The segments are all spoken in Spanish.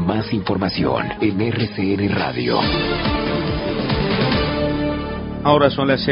Más información en RCN Radio. Ahora son las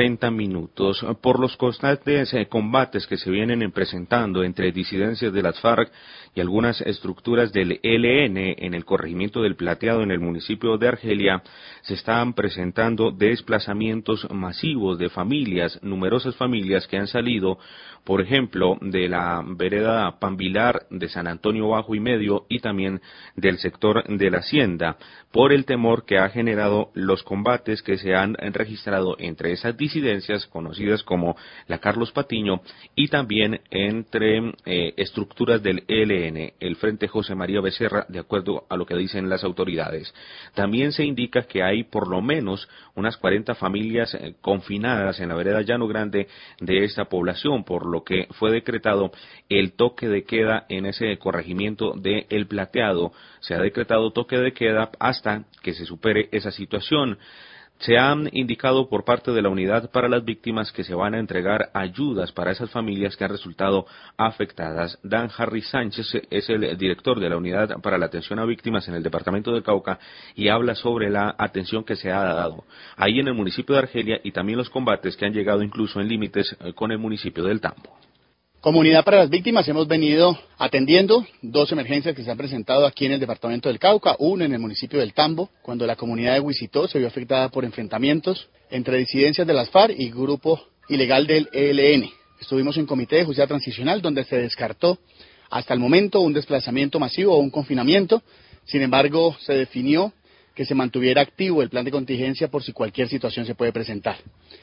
6:40. Por los constantes combates que se vienen presentando entre disidencias de las FARC y algunas estructuras del ELN en el corregimiento del Plateado en el municipio de Argelia, se están presentando desplazamientos masivos de familias, numerosas familias que han salido, por ejemplo, de la vereda Pambilar, de San Antonio Bajo y Medio y también del sector de la Hacienda, por el temor que ha generado los combates que se han registrado entre esas disidencias conocidas como la Carlos Patiño y también entre estructuras del ELN, el Frente José María Becerra, de acuerdo a lo que dicen las autoridades. También se indica que hay por lo menos unas 40 familias confinadas en la vereda Llano Grande de esta población, por lo que fue decretado el toque de queda en ese corregimiento de El Plateado. Se ha decretado toque de queda hasta que se supere esa situación. Se ha indicado por parte de la Unidad para las Víctimas que se van a entregar ayudas para esas familias que han resultado afectadas. Dan Harry Sánchez es el director de la Unidad para la Atención a Víctimas en el departamento de Cauca y habla sobre la atención que se ha dado ahí en el municipio de Argelia y también los combates que han llegado incluso en límites con el municipio del Tambo. Como Unidad para las Víctimas hemos venido atendiendo 2 emergencias que se han presentado aquí en el departamento del Cauca, una en el municipio del Tambo, cuando la comunidad de Huisitó se vio afectada por enfrentamientos entre disidencias de las FARC y grupo ilegal del ELN. Estuvimos en comité de justicia transicional donde se descartó hasta el momento un desplazamiento masivo o un confinamiento. Sin embargo, se definió que se mantuviera activo el plan de contingencia por si cualquier situación se puede presentar.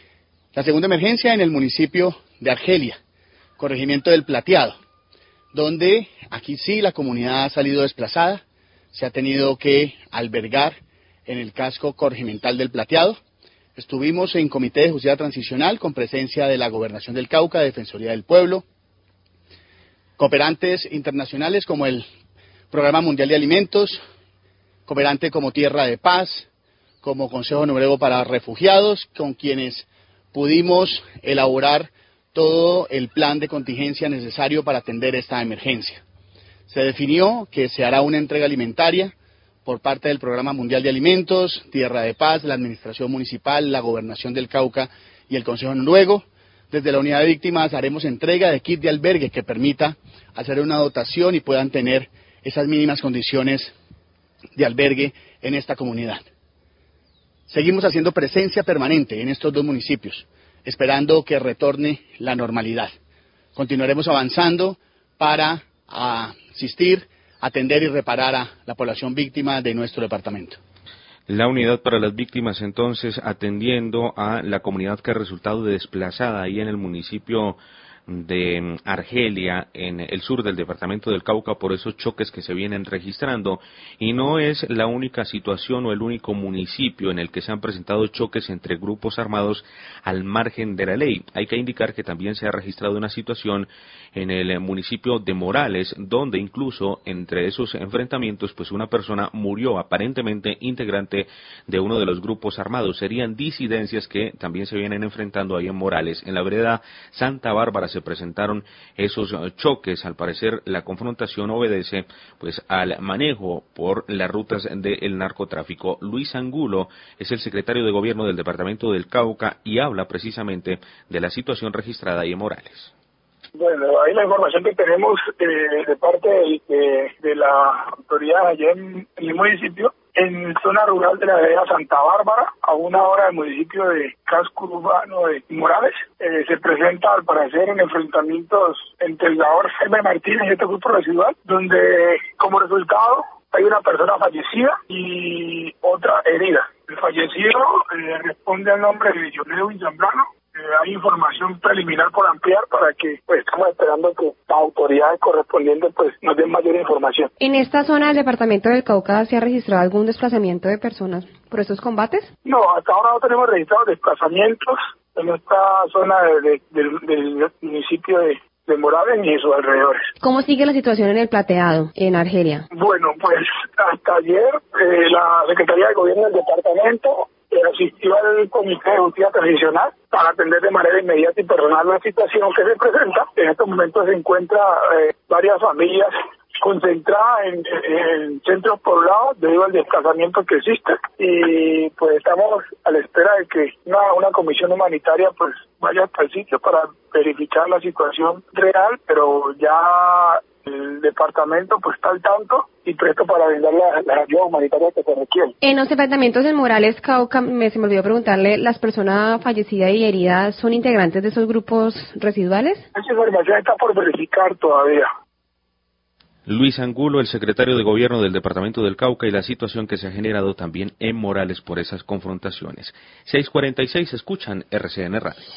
La segunda emergencia en el municipio de Argelia, corregimiento del Plateado, donde aquí sí la comunidad ha salido desplazada, se ha tenido que albergar en el casco corregimental del Plateado. Estuvimos en comité de justicia transicional con presencia de la Gobernación del Cauca, Defensoría del Pueblo, cooperantes internacionales como el Programa Mundial de Alimentos, cooperante como Tierra de Paz, como Consejo Noruego para Refugiados, con quienes pudimos elaborar todo el plan de contingencia necesario para atender esta emergencia. Se definió que se hará una entrega alimentaria por parte del Programa Mundial de Alimentos, Tierra de Paz, la Administración Municipal, la Gobernación del Cauca y el Consejo Noruego. Desde la Unidad de Víctimas haremos entrega de kit de albergue que permita hacer una dotación y puedan tener esas mínimas condiciones de albergue en esta comunidad. Seguimos haciendo presencia permanente en estos 2 municipios, esperando que retorne la normalidad. Continuaremos avanzando para asistir, atender y reparar a la población víctima de nuestro departamento. La Unidad para las Víctimas entonces atendiendo a la comunidad que ha resultado desplazada ahí en el municipio de Argelia, en el sur del departamento del Cauca, por esos choques que se vienen registrando. Y no es la única situación o el único municipio en el que se han presentado choques entre grupos armados al margen de la ley. Hay que indicar que también se ha registrado una situación en el municipio de Morales, donde incluso entre esos enfrentamientos, pues una persona murió, aparentemente integrante de uno de los grupos armados. Serían disidencias que también se vienen enfrentando ahí en Morales. En la vereda Santa Bárbara se presentaron esos choques. Al parecer la confrontación obedece pues al manejo por las rutas del narcotráfico. Luis Angulo es el secretario de Gobierno del departamento del Cauca y habla precisamente de la situación registrada ahí en Morales. Bueno, ahí la información que tenemos de parte de la autoridad allá en el municipio, en zona rural de la vereda Santa Bárbara, a 1 hora del municipio de casco urbano de Morales, se presenta al parecer en enfrentamientos entre el senador Jaime Martínez y este grupo residual, donde como resultado hay una persona fallecida y otra herida. El fallecido responde al nombre de Dionelio Zambrano. Hay información preliminar por ampliar para que pues estamos esperando que las autoridades correspondientes pues nos den mayor información. ¿En esta zona del departamento del Cauca se ha registrado algún desplazamiento de personas por estos combates? No, hasta ahora no tenemos registrados desplazamientos en esta zona del municipio de Morales ni sus alrededores. ¿Cómo sigue la situación en el Plateado, en Argelia? Bueno, pues hasta ayer la Secretaría de Gobierno del departamento asistió al Comité de Justicia Transicional para atender de manera inmediata y personal la situación que se presenta. En estos momentos se encuentran varias familias concentrada en centros poblados debido al desplazamiento que existe, y pues estamos a la espera de que una comisión humanitaria pues vaya hasta el sitio para verificar la situación real, pero ya el departamento pues está al tanto y presto para brindar las ayudas humanitarias que se requieren. En los enfrentamientos en Morales, Cauca, se me olvidó preguntarle, ¿las personas fallecidas y heridas son integrantes de esos grupos residuales? Esa información está por verificar todavía. Luis Angulo, el secretario de Gobierno del Departamento del Cauca, y la situación que se ha generado también en Morales por esas confrontaciones. 6:46, escuchan RCN Radio.